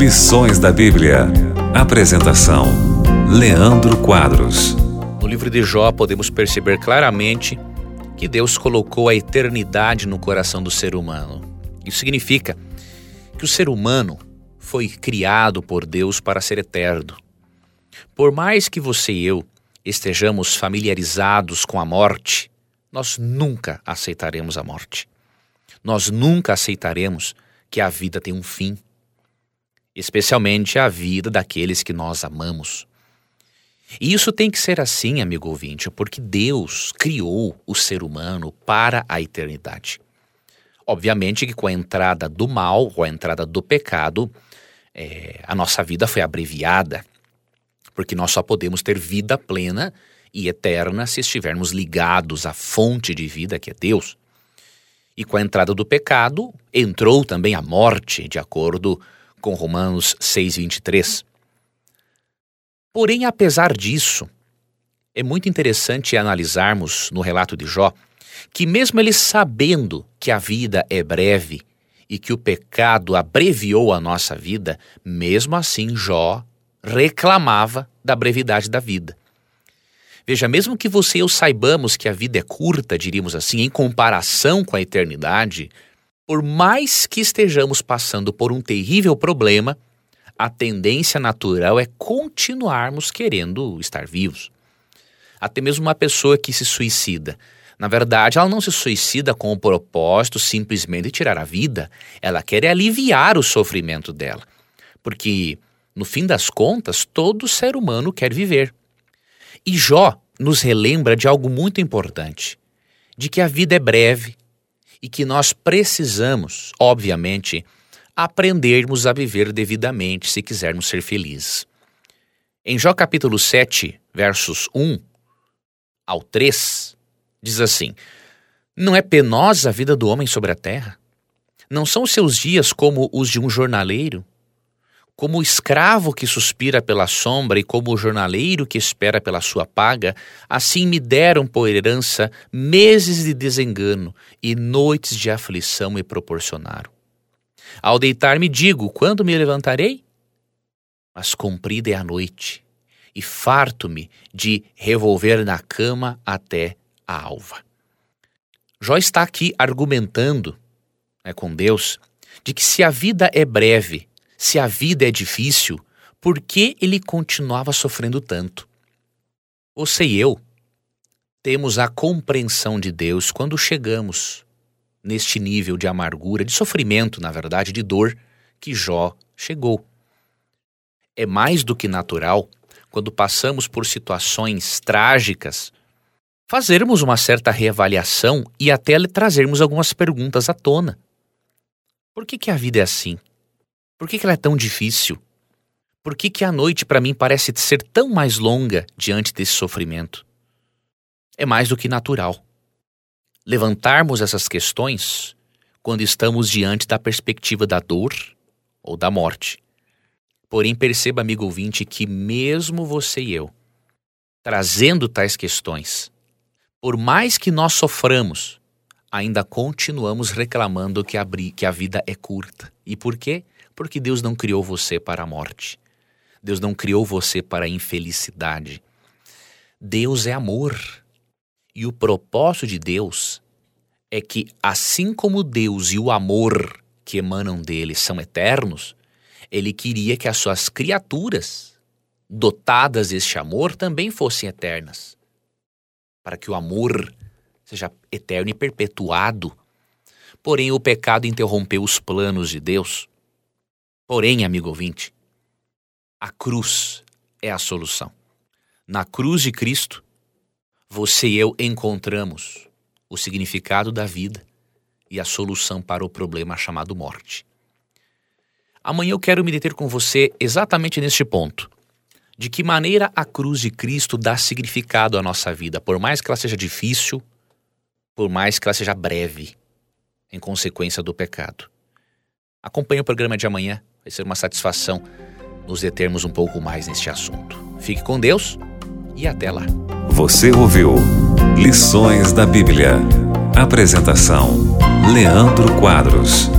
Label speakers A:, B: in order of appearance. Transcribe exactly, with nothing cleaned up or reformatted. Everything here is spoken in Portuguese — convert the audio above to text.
A: Lições da Bíblia. Apresentação: Leandro Quadros.
B: No livro de Jó podemos perceber claramente que Deus colocou a eternidade no coração do ser humano. Isso significa que o ser humano foi criado por Deus para ser eterno. Por mais que você e eu estejamos familiarizados com a morte, nós nunca aceitaremos a morte. Nós nunca aceitaremos que a vida tem um fim, especialmente a vida daqueles que nós amamos. E isso tem que ser assim, amigo ouvinte, porque Deus criou o ser humano para a eternidade. Obviamente que com a entrada do mal, com a entrada do pecado, é, a nossa vida foi abreviada, porque nós só podemos ter vida plena e eterna se estivermos ligados à fonte de vida que é Deus. E com a entrada do pecado, entrou também a morte, de acordo com Romanos seis, vinte e três. Porém, apesar disso, é muito interessante analisarmos no relato de Jó que mesmo ele sabendo que a vida é breve e que o pecado abreviou a nossa vida, mesmo assim Jó reclamava da brevidade da vida. Veja, mesmo que você e eu saibamos que a vida é curta, diríamos assim, em comparação com a eternidade, por mais que estejamos passando por um terrível problema, a tendência natural é continuarmos querendo estar vivos. Até mesmo uma pessoa que se suicida, na verdade, ela não se suicida com o propósito simplesmente de tirar a vida, ela quer aliviar o sofrimento dela, porque, no fim das contas, todo ser humano quer viver. E Jó nos relembra de algo muito importante, de que a vida é breve e que nós precisamos, obviamente, aprendermos a viver devidamente se quisermos ser felizes. Em Jó capítulo sete, versos um ao três, diz assim: Não é penosa a vida do homem sobre a terra? Não são os seus dias como os de um jornaleiro? Como o escravo que suspira pela sombra e como o jornaleiro que espera pela sua paga, assim me deram por herança meses de desengano e noites de aflição me proporcionaram. Ao deitar-me digo, quando me levantarei? Mas comprida é a noite, e farto-me de revolver na cama até a alva. Jó está aqui argumentando, né, com Deus, de que se a vida é breve, se a vida é difícil, por que ele continuava sofrendo tanto? Você e eu temos a compreensão de Deus quando chegamos neste nível de amargura, de sofrimento, na verdade, de dor que Jó chegou. É mais do que natural, quando passamos por situações trágicas, fazermos uma certa reavaliação e até trazermos algumas perguntas à tona. Por que que a vida é assim? Por que que ela é tão difícil? Por que que a noite para mim parece ser tão mais longa diante desse sofrimento? É mais do que natural levantarmos essas questões quando estamos diante da perspectiva da dor ou da morte. Porém, perceba, amigo ouvinte, que mesmo você e eu, trazendo tais questões, por mais que nós soframos, ainda continuamos reclamando que a, que a vida é curta. E por quê? Porque Deus não criou você para a morte. Deus não criou você para a infelicidade. Deus é amor. E o propósito de Deus é que, assim como Deus e o amor que emanam dele são eternos, ele queria que as suas criaturas, dotadas deste amor, também fossem eternas. Para que o amor seja eterno e perpetuado. Porém, o pecado interrompeu os planos de Deus. Porém, amigo ouvinte, a cruz é a solução. Na cruz de Cristo, você e eu encontramos o significado da vida e a solução para o problema chamado morte. Amanhã eu quero me deter com você exatamente neste ponto. De que maneira a cruz de Cristo dá significado à nossa vida, por mais que ela seja difícil, por mais que ela seja breve, em consequência do pecado. Acompanhe o programa de amanhã, vai ser uma satisfação nos determos um pouco mais neste assunto. Fique com Deus e até lá.
A: Você ouviu Lições da Bíblia. Apresentação: Leandro Quadros.